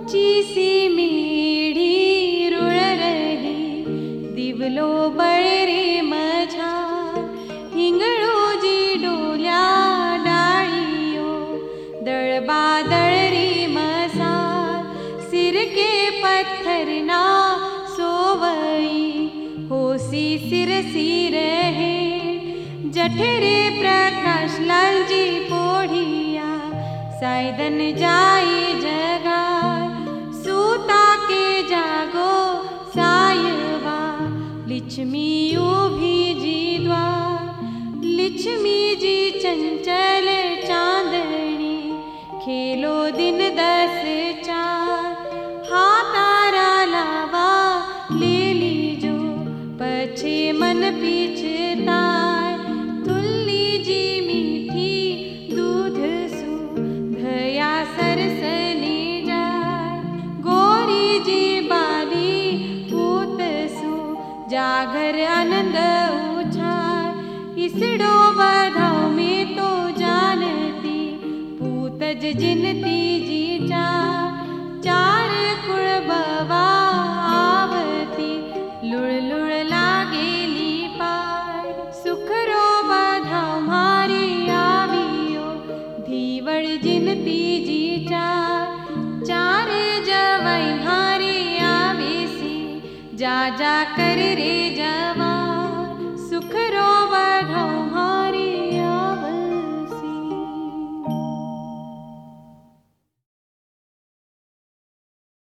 chassis मेढी रुळ रही दिवलो बळरे मझा हिंगळोजी डोल्या डाळियो दळबा दळरी मसा सिरके पत्थरना सोवई होसी सिरसी रहे जठरे प्रकाश लालजी पोढ़िया सायदन जाई जगा सूता के जागो सायवा लिच्छमी उभी जी द्वार लिच्छमी जी चंचल चांदनी खेलो दिन 10 चार हातारा लावा ले लीजो पछे मन पीछताय तुल्ली जी मीठी दूध सु धया सरसने जाय गोरी जी बाली पूत सु जागर आनंद उछाय इसडो बधाव में तो जानती पूतज जिनती जी चार कुळ बवा आवती लुळ लुळ लागेली पाय सुखरो बधाव मारी आवियो धीवळ जिनती जी चार जवाई हारे आवेसी जा जा कर रे जवा